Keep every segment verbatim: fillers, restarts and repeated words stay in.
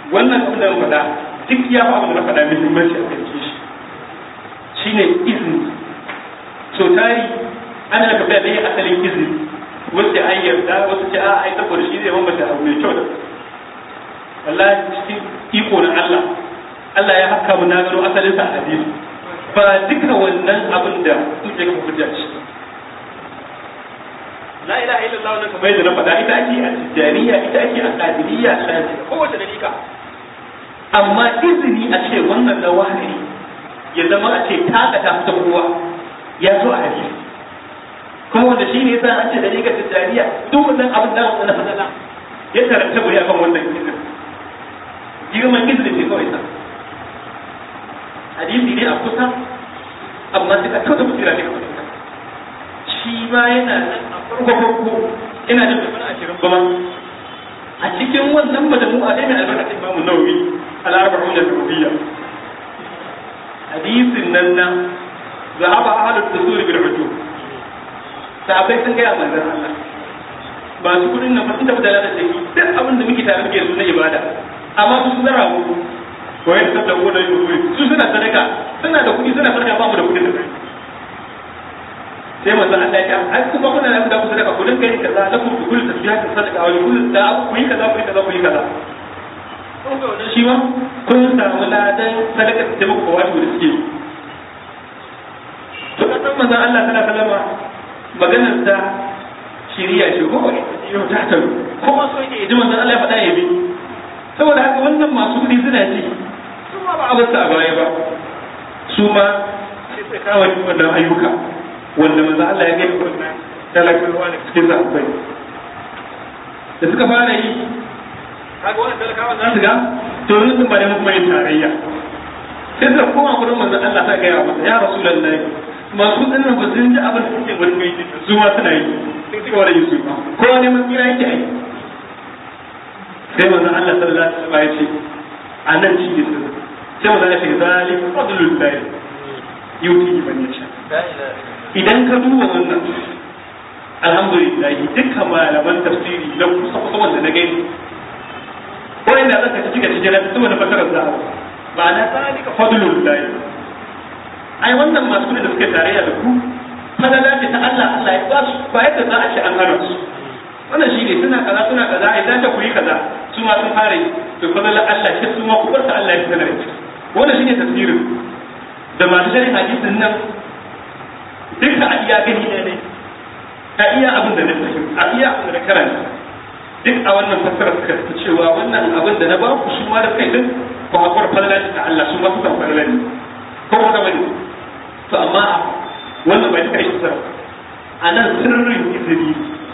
wannan abin da na faɗa duk ya fa abin da na faɗa muhimmanci a kan shi shine izini. So tari ana da tafiya da yin asalin izini, wasu ce an yarda, wasu ce a ai saboda shi zai bambanta abu mai kyau da wallahi cikin iko na Allah Allah ya haka mu na gano asalin sa hadisi ba duka wannan abin da suke kan hujja ce. La ilaha illallah wannan kamar yadda na faɗa ita ake a tijaniya, ita ake a qadiriyya, shafi kowace dalika. Amma izini a ce wannan da wahiri ya zama a ce taka ta fita kowa ya zo a hadisi. Kuma wanda shi ne yasa an ce dalika tijaniya duk wannan abin da wannan fadala ya taranta buri akan wannan izini. Girman izini ne kawai sa. Hadisi ne a kusa amma sai ka kauta mutira ne kawai. Shi ma yana nan a farko farko ina da mutum ashirin kuma a cikin wannan majmu'a dai mai albarkacin Imam Nawawi al-arba'un an-nawawiyya hadisin nan na zahaba ahlul dusur bil ujub sahabbai sun ga manzon Allah ba su kudin nan sun tafi da ladan da duk abin da muke tare muke suna ibada amma su sun zara mu ko yadda sabda wannan yuri su suna sadaka suna da kudi suna sadaka ba mu da kudin da sai manzo Allah ya ce ai kuma kuna da ku sadaka ku dinga yin kaza lakum bi kulli tasbihatin sadaka wa kullu da ku yi kaza ku yi kaza ku yi kaza shi ma kun samu ladan sadaka da muku ba wato da suke to kan manzo Allah sallallahu alaihi wasallam maganar da shiriya ce ko yau ta ta kuma so yake ji manzo Allah ya faɗa ya bi saboda haka wannan masu kudi suna ci su ma ba abin sa baya ba su ma sai sai kawai wannan ayyuka wanda manzo Allah ya gaya wannan talakawa ne cikin zaɓai da suka fara yi kaga wannan talakawa za su ga to yanzu sun bane kuma yin tarayya sai da kowa gurin manzo Allah ta gaya masa ya rasulullahi masu dinnan ba sun ji abin da suke wani mai su ma suna yi sai suka wani su ma kowa ne mun kira yake ai sai manzo Allah sallallahu alaihi wasallam ya ce anan shi ne sai manzo Allah ya ce zalika fadlullah yuti man yasha idan ka duba wannan alhamdulillah dukkan malaman tafsiri na kusa kusa wanda na gani wanda zaka ci cika cikin su wanda fasarar da ba na zalika fadlullah ai wannan masu da suke tarayya da ku fadala ce ta Allah Allah ya ba su ba yadda za a ci an hana su wannan shine suna kaza suna kaza ai za ta kuyi kaza su ma sun fara yi to fadala Allah ce su ma ku bar ta Allah ya sanar da wannan shine tafsirin da masu shari'a hadisin nan duka a iya gani ne ne a iya abin da na fahimta a iya abin da na karanta duk a wannan fassara suka fi cewa wannan abin da na ba ku su ma da kai din ko hakuwar falala ta Allah su ma suka falala ne ko wanda bane to amma wannan bai kai fassara a nan sirrin izini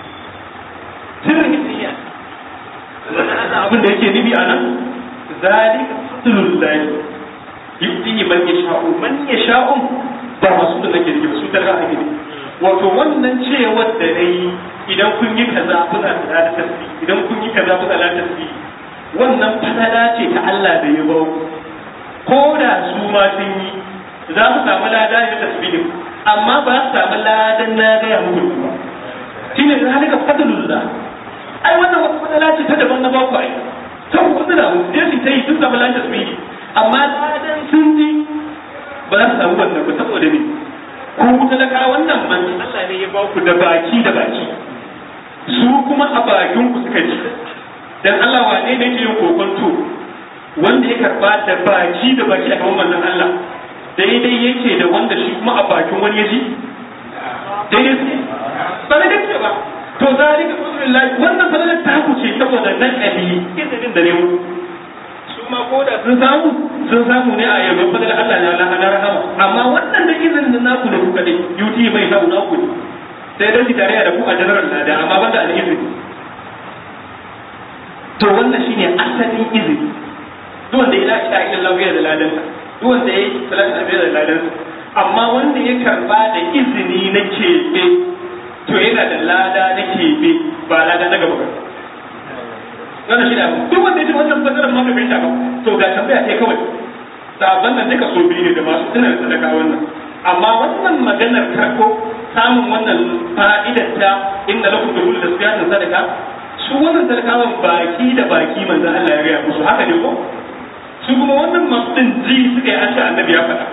sirrin izini wannan abin da yake nibi a nan zalika fadlullahi yu'tihi man yasha'u man yasha'u ba masu da nake da su talaka ake ne wato wannan cewar da nayi idan kun yi kaza kuna da tasbih idan kun yi kaza kuna da tasbih wannan fadala ce ta Allah da ya ba ko da su ma sun yi za su samu lada da tasbih amma ba su samu ladan na ga ya mutu ba shine zalika fadlullah ai wannan wata fadala ce ta daban na ba ku ai to kun da mu sai su yi sun samu ladan tasbih amma ladan sun ji ba za su samu wannan ba saboda ne ku talaka wannan manzo Allah ne ya ba ku da baki da baki su kuma a bakin ku suka ji dan Allah wane ne yake yin kokonto wanda ya karba da baki da baki a gaban manzon Allah daidai yake da wanda shi kuma a bakin wani ya ji daidai ne ba ne dace ba to zalika rasulullahi wannan fadalar ta ku ce saboda nan ali izinin da ne mu kuma ko da sun samu sun samu ne a yau fa da Allah ne Allah na rahama amma wannan da izinin da naku da kuka dai yuti bai samu naku ne sai dai tare da ku a general da amma banda al-izini to wannan shine asalin izini duk wanda ya la ilaha illallah ya da ladan duk wanda ya salatu alaihi da ladan amma wanda ya karba da izini na kebe to yana da lada na kebe ba lada na gaba wannan shi da duk wanda ya ji wannan fasarar ma bai ta ba to ga tambaya ce kawai sabon nan duka so biyu ne da masu tunar sadaka wannan amma wannan maganar karko samun wannan fa'idar ta inda lakum dukhul da siyasan sadaka su wannan talakawan baki da baki manzo Allah ya gaya musu haka ne ko su kuma wannan masu din ji suka yi an ce annabi ya faɗa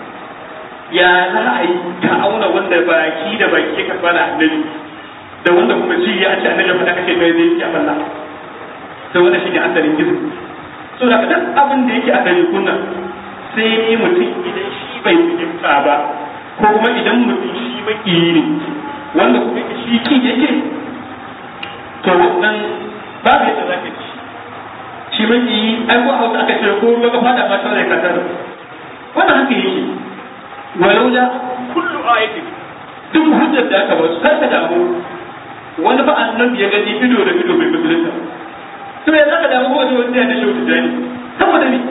ya za a yi ka auna wanda baki da baki ka fara annabi da wanda kuma ji ya ce annabi ya faɗa kake kai zai ya falla to wannan shine asalin gizo so da duk abin da yake a gari kunna sai ne mutum idan shi bai fahimta ba ko kuma idan mutum shi makiyi ne wanda kuma shi kin yake to wannan babu yadda za ka ci shi makiyi ai ko hausa aka ce ko ruwa ka fada ma ta zai kasar wannan haka yake walau da kullu ayati duk hujjar da aka ba su kar ka damu wani ba annabi ya gani ido da ido bai musulunta to ya zaka damu ko wani wanda ya da shi da ni saboda ni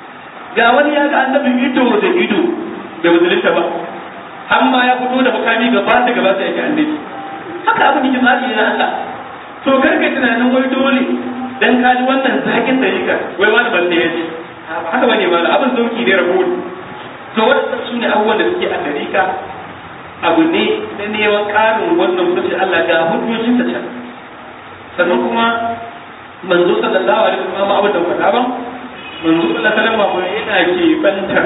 ga wani ya ga annabi ido da ido bai musulunta ba amma ya fito da makami gaba da gaba sai ya annabi haka abin yake tsari ne na Allah to karka tunanin wai dole dan ka ji wannan zakin da yake wai wani ban da yaji haka bane ma abin sauki ne rabo to wannan sune abubuwan da suke a dariƙa abu ne na neman ƙarin wannan mutunci Allah ga hujjojin ta can sannan kuma manzo sallallahu alaihi wasallam abu da faɗa ba manzo sallallahu alaihi wasallam yana ke bantar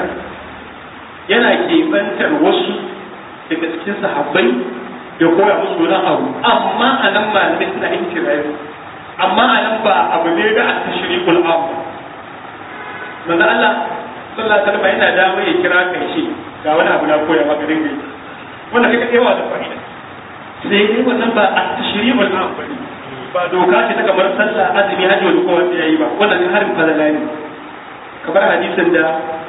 yana ke bantar wasu daga cikin sahabbai da koya musu wani abu amma a nan malamai suna yin kirayi amma a nan ba abu ne da aka shiri kul'amu manzo Allah sallallahu alaihi wasallam yana da mai kira kai shi ga wani abu na koya maka dinga wannan kai kai wa da fa'ida sai dai wannan ba a tashri kul'amu bane ba doka ce ta kamar sallah azumi hajji wanda kowa sai yayi ba wannan harin falala ne kamar hadisin da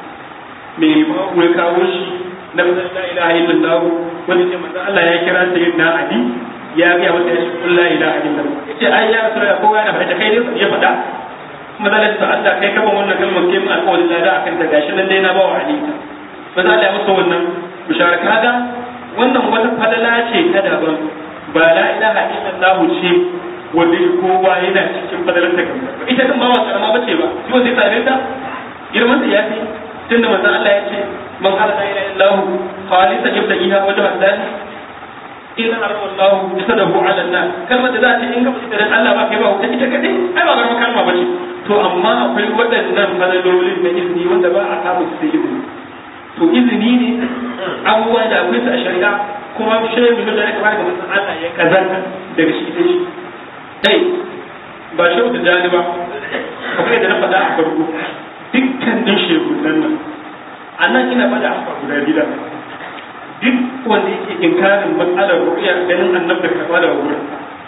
mai mawu ya kawo shi na la ilaha illallah wanda ce manzo Allah ya kira sayyidina Ali ya ga wata ya shi la ilaha illallah yace ai ya rasulullah kowa yana faɗa kai ne ya faɗa kuma da Allah kai kaban wannan kalmar kai mu alƙawarin da akan ta gashi nan dai na bawa Ali manzo Allah ya masa wannan bishara kaga wannan wata fadala ce ta daban ba la ilaha illallah ce wanda kowa yana cikin fadalar ta kan ita din ba wata ma bace ba shi wanda ya same ta girman ta yafi tunda manzo Allah ya ce man qala la ilaha illallah khalisan yabtagiha wajha Allah idan Allah yasadahu ala an-nas kalmar da za ta in ka fita da Allah ba kai ba wata ita kadai ai ba garma kalma bace to amma akwai waɗannan fadalolin da izini wanda ba a samu su izini to izini ne abubuwa da akwai su a shari'a kuma shehu da ya kamata ga manzo Allah ya kazanta daga shi sai shi dai ba shehu da jani ba kamar da na faɗa a farko dukkanin shekunan nan a nan ina faɗa a guda biyu duk wanda yake inkarin matsalar ruƙiya ganin annab da kafa da wurin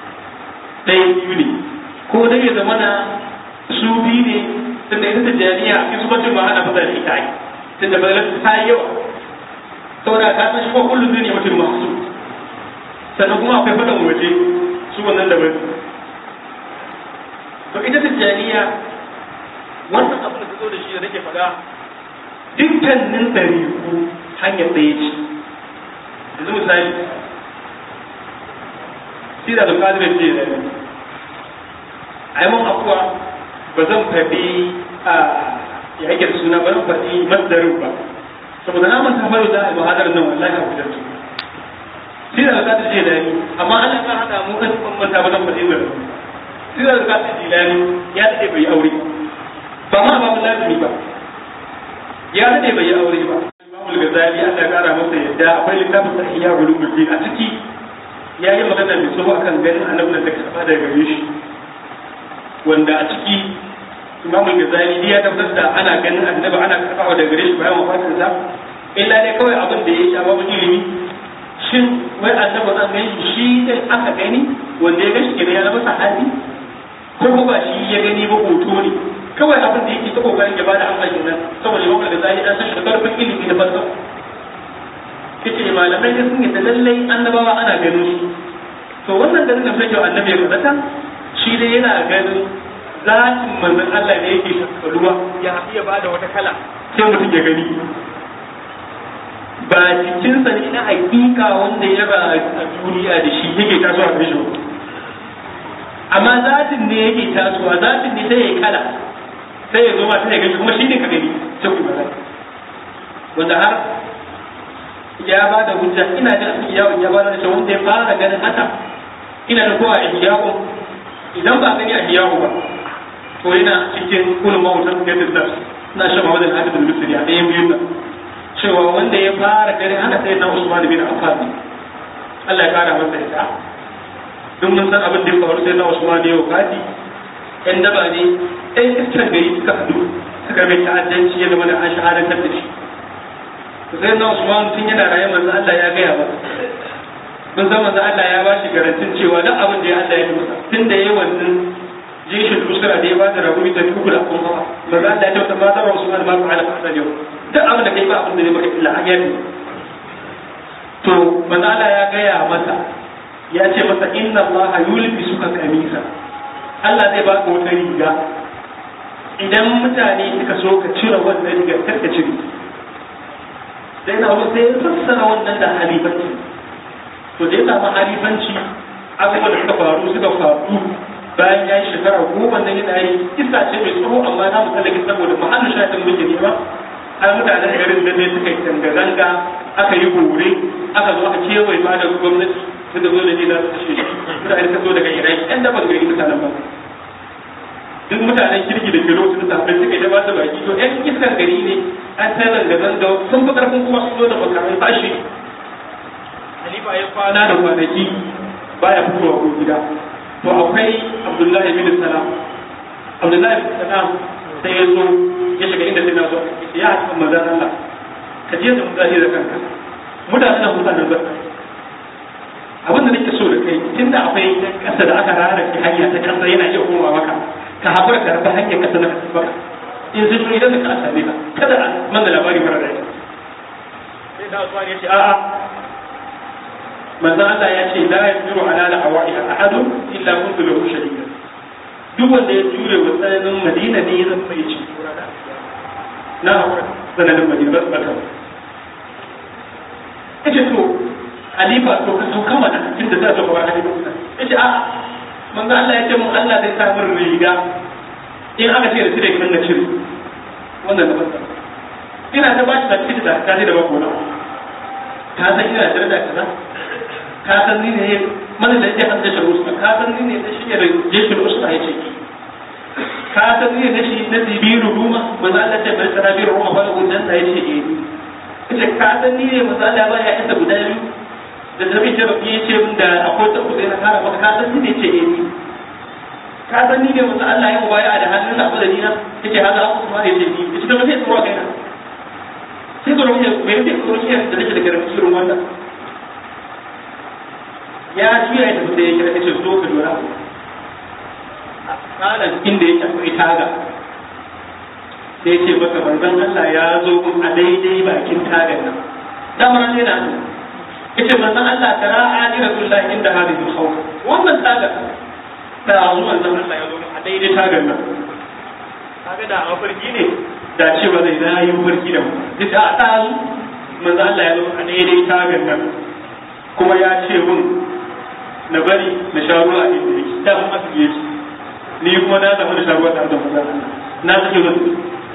ɗaya biyu ne ko dai ya zama na su biyu ne tunda ita tijjaniya a cikin subatun ma ana fata da ita ai tunda ba ta yi yawa saboda ka san shi ko kullum zai ne mutum masu sannan kuma akwai faɗan waje su wannan daban to ita tijjaniya wannan abin da ta zo da shi da nake faɗa dukkanin ɗariku hanyar ɗaya ce yanzu misali shi da alƙadirar ce da ne a yi mun afuwa ba zan faɗi a ya ake da suna ba zan faɗi masdarin ba saboda na manta faru da al-muhadar nan wallahi a wajen su shi da alƙadirar ce da ne amma Allah ya haɗa mu kan manta ba zan faɗi ba shi da alƙadirar jilani ya daɗe bai aure ba ma ba mu lazimi ba ya daɗe bai aure ba Imamul Ghazali Allah ya kara masa yadda akwai littafin Sahihya Ulumuddin a ciki ya yi magana mai tsawo akan ganin annabi da kafa daga gare shi wanda a ciki Imamul Ghazali ya tabbatar da ana ganin annabi ana kafawa daga gare shi bayan wafatin sa illa dai kawai abin da ya sha babu ilimi shin wai annabi an gani shi din aka gani wanda ya gashi kenan ya zama sahabi ko ba shi ya gani ba hoto ne kawai abin da yake ta kokarin ya bada amsa kenan saboda Imamul Ghazali an san shi da karfin ilimi da falsafa kace malamai da sun yi da lallai annabawa ana ganin su to wannan ganin da fake annabi ya kazata shi dai yana ganin zatin manzon Allah ne yake shakkaruwa ya iya bada wata kala sai mutum ya gani ba cikin sa ne na hakika wanda ya ba a duniya da shi yake tasowa da shi amma zatin ne yake tasowa zatin ne sai ya kala sai ya zo ma sai ya gani kuma shi ne ka gani sai ku bada wanda har ya ba da hujja ina da iyawu ya ba da cewa wanda ya fara ganin haka ina da kowa a iyawu idan ba gani a iyawu ba to yana cikin kullu mawtan da nafs na shaba wajen hadithul misri a ɗayan biyun nan cewa wanda ya fara gari haka sai na Usman bin Affan Allah ya kara masa ita duk mun san abin da ya faru sai na Usman ya wafati ɗan daba ne ɗan iskar gari suka haɗu suka mai ta'addanci ya zama da an shahadantar da shi sai na Usman tun yana raye manzo Allah ya gaya ba mun san manzo Allah ya ba shi garantin cewa duk abin da ya Allah ya yi masa tun da yayi wannan jishin usra da ya ba da rabu da kuku da kuma manzo Allah ya ce ma zara Usman ma fa'ala fa'ala yau duk abin da kai ba abin da ne maka illa ayati to manzo Allah ya gaya masa ya ce masa inna Allah yulbisuka kamisa Allah zai baka wata riga idan mutane suka so ka cire wannan rigar kar ka cire sai na wasu sai fassara wannan da halifanci to da ya samu halifanci abubuwan da suka faru suka faru bayan ya yi shekara goma nan yana yi iska ce mai tsawo amma na musallaki saboda mahallin shafin muke ne ba har mutanen garin da ne suka yi zanga-zanga aka yi gore aka zo aka kewaye ma da gwamnati suka zo da ne za su kashe shi mutane suka zo daga iraki yan daban gari mutanen ba duk mutanen kirki da ke lokacin da safe suka yi da ba su baki to yan iskar gari ne an ta zanga-zanga sun fi karfin kuma sun zo da makamai bashi halifa ya kwana da kwanaki baya fitowa ko gida to akwai Abdullahi bin Salam Abdullahi bin Salam sai ya zo ya shiga inda sai na zo ya haɗa manzan Allah ka je da mutane da kanka mutanen nan mutanen ba abin da nake so da kai tunda akwai kasa da aka rara ki hanya ta kasa yana iya koma maka ka haƙura ka rabu hanyar kasa na kasa baka in sun shi idan ka same ka kada a manna labari mara rai sai da Usman ya ce a'a manzan Allah ya ce la yajiru ala al-hawa'iha ahadun illa kuntu lahu shahida duk wanda ya jure wa tsananin Madina ne zan mai ci na haƙura tsananin Madina ba su baka yace to Halifa to ka sauka mana inda za ta fara Halifa yace a'a manzo Allah ya ce mun Allah zai sa min riga in aka ce da shi da kin da cire wannan da basta ina ta bashi da cire da ta da bako na ka san ina da da kaza ka san ni ne mana da yake hadda shi usta ka san ni ne da shi da jeshin usta yace ka san ni ne shi na tibiru ruma manzo Allah ya bar sarabiru ruma fa gudan da yace eh kace ka san ni ne manzo Allah ba ya inda guda biyu da tabi ce baki yace min da akwai ta kudai na kara maka ka san ni ne ce eh ni ka san ni ne manzo Allah ya mubaya da hannun sa da ni na yace haka aku kuma yace ni yace da sai tsoro kaina sai tsoro ne me yake tsoro ne da nake da garanti irin wannan ya juya da da yake da ce so ka dora a tsarin inda yake akwai taga sai ce maka manzon Allah ya zo a daidai bakin tagar nan damar ne na yace manzon Allah tara ajiratul inda hadhihi khawf wannan tagar da zuwan manzon Allah ya zo a daidai tagar nan kaga da a farki ne da ce ba zai na yi farki da mu duk a tsazu manzon Allah ya zo a daidai tagar nan kuma ya ce mun na bari na sha ruwa a inda yake ta mun asiri yake ni kuma na zama da sha ruwa tare da manzon Allah na sake wasu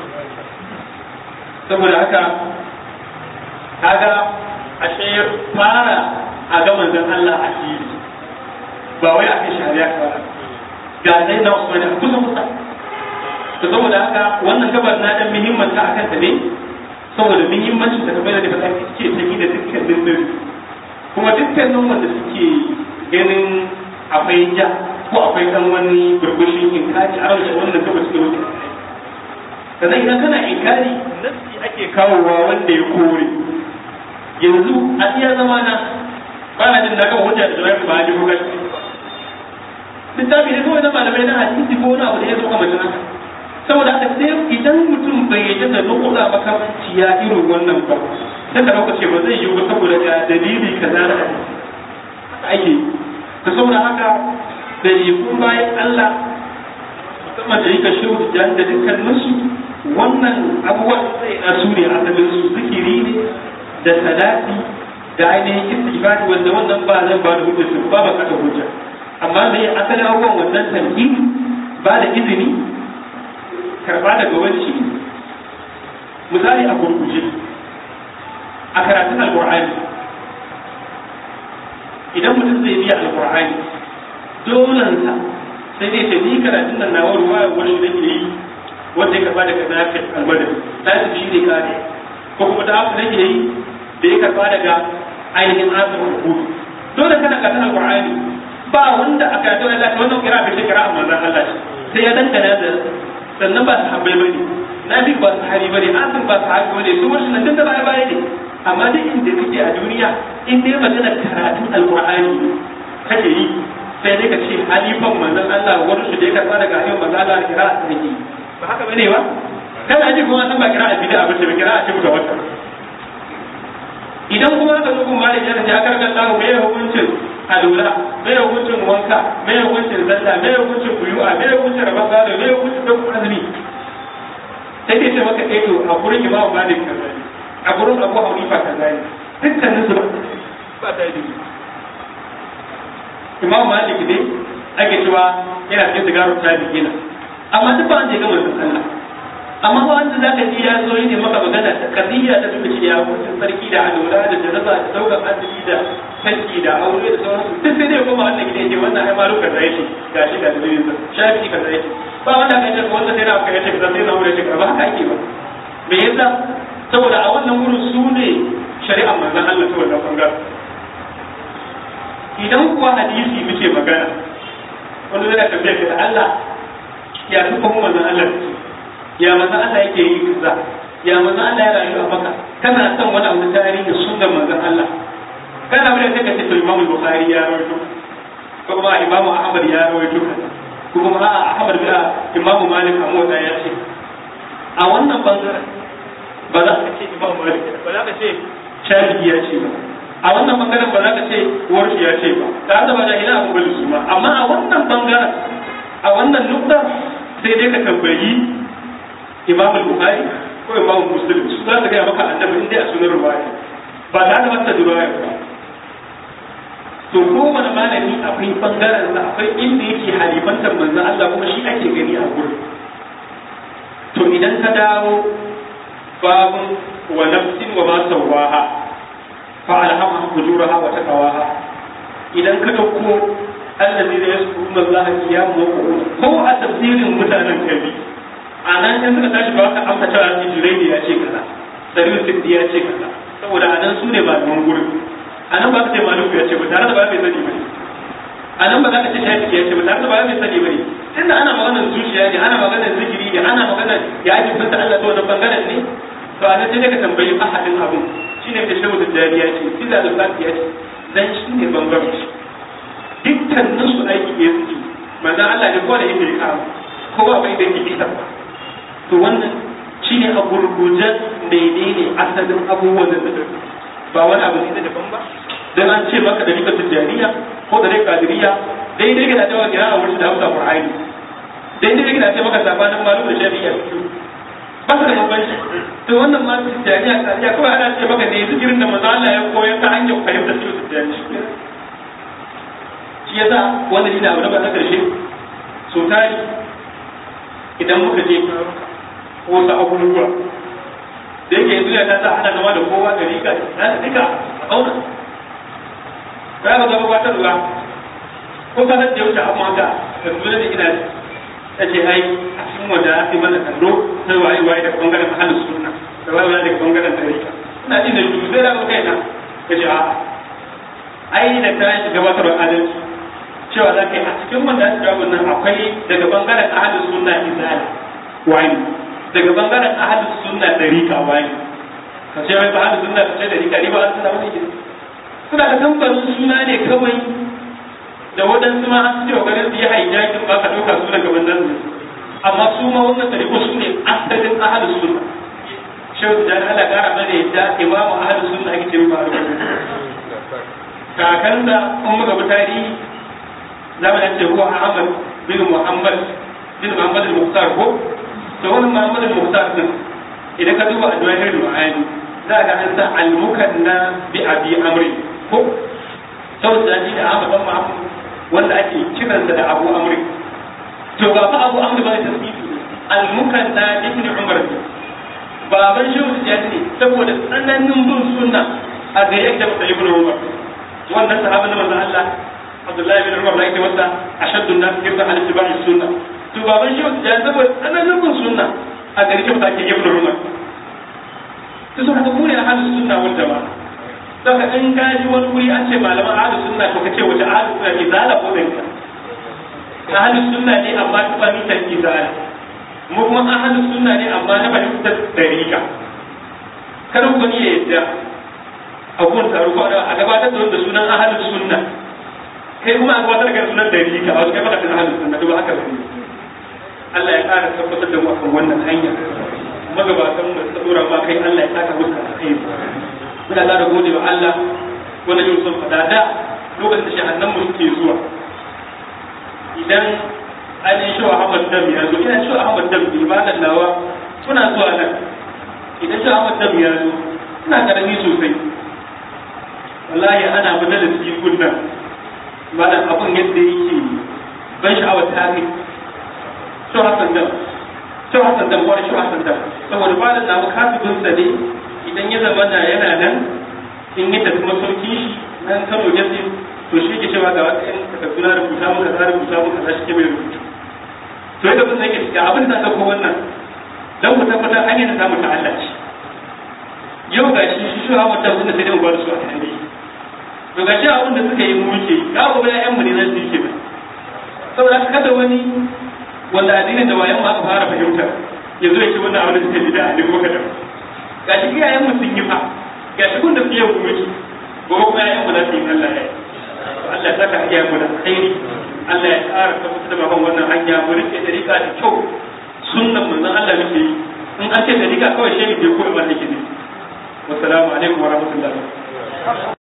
saboda haka kaga ashe fara a ga manzon Allah a fili ba wai a kai shari'a fara ga dai na Usman a kusa kusa to saboda haka wannan gabar na dan muhimmanta akan ta ne saboda muhimmancin da kamar da ka ce take da dukkan dindin kuma dukkanin wanda suke ganin akwai ja ko akwai dan wani burbushin inkari a wajen wannan gabar suke wuce sannan idan kana inkari nasi ake kawowa wanda ya kore yanzu a iya zama na ba na jin daga hujja da jawabin ba a ji hukar littafi ne kawai na malamai na hadisi ko wani abu da ya zo kamar haka saboda haka sai idan mutum bai yi da nukuda makamanci ya irin wannan ba sai ka dauka ce ba zai yi ba saboda ga dalili kaza da hadisi ake ta saboda haka da yi kun bayan Allah musamman da yi ka shehu da dukkaninsu wannan abubuwan sai na su ne asalin su zikiri ne da salati da ainihin istighfari wanda wannan ba zan ba da hujja su ba ba kada hujja amma me asalin abubuwan wannan tanhid ba da izini karba daga wanci misali a gurguje a karatun alqur'ani idan mutum zai biya alqur'ani dolansa sai dai ce ni karatun nan na ruwa wani da ke yi wanda ya karba daga nafi almadani nafi shi ne kare ko kuma da abu da ke yi da ya karba daga ainihin asirin hudu dole kana karatun alqur'ani ba wanda aka yi Allah wannan kira bai kira amma zan Allah sai ya dangana da sannan ba sahabbai bane nafi ba sahabi bane asir ba sahabi bane su wannan nan da baya baya ne amma duk inda kake a duniya in dai magana karatun alqur'ani kake yi sai dai ka ce halifan manzon Allah wani su da ya karba daga ayyukan manzon Allah kira a tsaki ba haka bane ba kana ji kuma san ba kira a bid'a ba ce ba kira a ce ga wata idan kuma ka zo kuma da yana ya karga Allah mai hukuncin alula mai hukuncin wanka mai hukuncin zalla mai hukuncin kuyu'a mai hukuncin rabon gado mai hukuncin da azumi sai dai ce maka eh to a gurin Imam Malik kaza ne a gurin Abu Hanifa kaza ne dukkanin su ba ta yi Imam Malik ne ake cewa yana cikin sigarar tabi'ina amma duk ba wanda ya gama da Allah amma ba wanda zaka ji ya zo ne maka magana ta kadiyya ta duka shi ya wuce sarki da alwala da jaraba da daukar azumi da sarki da aure da sauransu duk sai dai kuma wannan gidan ce wannan ai maluka da yake gashi da dalilin sa shafi ka zai ba wanda ka ce wanda sai da aka yace ka sai na wuce ka ba haka ake ba me yasa saboda a wannan wurin su ne shari'ar manzon Allah ta wannan bangaren idan kuwa hadisi muke magana wanda zai tambaye ka da Allah ya fi kuma manzon Allah ya manzon Allah yake yi kaza ya manzon Allah ya rayu a Makka kana son wani abu tarihi da sunnar manzon Allah kana wani da kace to Imam Bukhari ya rawaito ko kuma Imam Ahmad ya rawaito ko kuma Ahmad bin Imam Malik amma ya ce a wannan bangaren ba za ka ce Imam Malik ba za ka ce Shafi'i ya ce ba a wannan bangaren ba za ka ce Warshi ya ce ba ta da ba da ila abu su ma amma a wannan bangaren a wannan nukta sai dai ka tambayi Imam Bukhari ko Imam Muslim su za su gaya maka annabi inda a sunan ruwaya ba za ka masa ruwaya ba to ko wani malami akwai bangaren sa akwai inda yake halifantar manzo Allah kuma shi ake gani a gurin to idan ka dawo babun wa nafsin wa ma sawaha fa alhamaha fujuraha wa taqwaha idan ka dauko allazi da yaskuruna Allah qiyamu ko a tafsirin mutanen kabi anan in suka tashi ba ka amsa cewa Jibril ya ce kaza Darul Sindi ya ce kaza saboda anan su ne ba don gurin anan ba ka ce Malik ya ce ba tare da ba mai sani bane anan ba za ka ce Shafi ya ce ba tare da ba mai sani bane tunda ana maganar zuciya ne ana maganar zikiri ne ana maganar ya ji fanta Allah ta wannan bangaren ne to anan sai ka tambayi ahadin abun shine da shehu da dariya ce sida da fatiya ce dan shi ne bangaren dukkanin su aiki ya suke manzan Allah ne kowa da yake rika kowa bai da yake ba to wannan shine a gurgujen menene asalin abubuwan da suka ba wani abu ne da daban ba dan an ce maka da rika tijaniya ko da rika kadiriya daidai ga da cewa kira a wurin da Hausa Qur'ani daidai ga da cewa maka sabanin malum da shari'a ba su da bambanci to wannan ma tijaniya kadiriya kawai ana ce maka ne zikirin da manzan Allah ya koyar ta hanyar fahimtar cewa tijaniya shi yasa wanda shi ne abu na ba ta karshe so tari idan muka je ko sa abubuwa da yake yanzu ya ta sa ana zama da kowa da rika na da duka a kauna ba ga gaba wata ruwa ko ka da wuce amma ka da dole da ina ta ce ai a cikin wanda ake mana kallo sai wayi wayi da bangaren ahlus sunna da wayi wayi da bangaren tarika ina jin da duk zai rabu kaina kace a ai da ta shi gabatar da adalci cewa za ka yi a cikin wanda ake jawo nan akwai daga bangaren ahalus sunna izali wani daga bangaren ahalus sunna dariqa wani ka ce wai ahalus sunna ka ce dariqa ne ba an suna wani gidi suna da kamfanin suna ne kawai da waɗansu ma an ce wa garin su yi hijjakin ba ka ɗauka su daga wannan su amma su ma wannan dariƙo su ne asalin ahalus sunna shehu da Allah ƙara mana yadda imamu ahalus sunna ake ce ba a rubuta kakansa kun muka bi tarihi zamanin ce huwa Ahmad bin Muhammad bin Muhammad al-Mukhtar ko to wannan Muhammad al-Mukhtar din idan ka duba adwahir al-ma'ani za ka an sa al-mukanna bi abi amri ko saboda shi da Ahmad bin Muhammad wanda ake kiransa da Abu Amri to ba fa Abu Amri ba ne tasbihi al-mukanna ibn Umar baban shehu ya ce saboda tsananin bin sunna a ga yadda ibn Umar wannan sahabin manzon Allah Abdullahi bin Umar da yake masa ashaddu an-nas kirda ala ittiba'i sunna to baban shi ya zaba tsananin bin sunna a gari kyauta ke ibn Umar to sun haka kure ahlus sunna wal jama'a daga in ka ji wani wuri an ce malaman ahlus sunna to kace wace ahlus sunna ke zala ko danka ahlus sunna ne amma ta fahimtar izala mu kuma ahlus sunna ne amma na fahimtar dariqa kada ku ne yadda abun taro ko a gabatar da wanda sunan ahlus sunna kai kuma a gabatar da sunan dariqa a kai baka da ahlus sunna to ba haka bane Allah ya ƙara tabbatar da mu akan wannan hanya magabatan mu da dora ba kai Allah ya saka musu alheri muna da gode wa Allah wanda yau sun fada da lokacin da shahannan mu suke zuwa idan an yi shi Ahmad Dam ya zo ina shi Ahmad Dam ibadan nawa suna zuwa nan idan shi Ahmad Dam ya zo suna karami sosai wallahi ana bada da cikin kunnan malam abun yadda yake ban sha'awar tarihi shi Hassan Dam shi Hassan Dam wani shi Hassan Dam saboda ba da namu kasibin sa ne idan ya zama na yana nan in yi tafi masauki shi nan Kano Jesse to shi ke cewa ga wata yan takarduna da rubuta muka za rubuta muka za shi ke mai rubutu to yadda kun sake ga abin da ɗauko wannan don ku tabbatar hanyar da samu ta Allah ce yau ga shi shi shi hawa ta wanda sai dai mu ba su a kan dai to ga shi abin da suka yi mu muke ga gobe ƴaƴan mu ne zan dike ba saboda kada wani wanda addinin da wayan mu aka fara fahimta ya zo ya ce wannan abin da suka yi da addini ko kada ga shi iyayen mu sun yi fa ga shi kun da su yau muke gobe kuma ƴaƴan mu za su yi Allah ya yi Allah ya saka iya mu da alkhairi Allah ya ƙara tabbatar da baban wannan hanya mu rike dariƙa da kyau sunnan manzon Allah muke yi in an ce dariƙa kawai shehi bai koyi ba take ne wassalamu alaikum wa rahmatullahi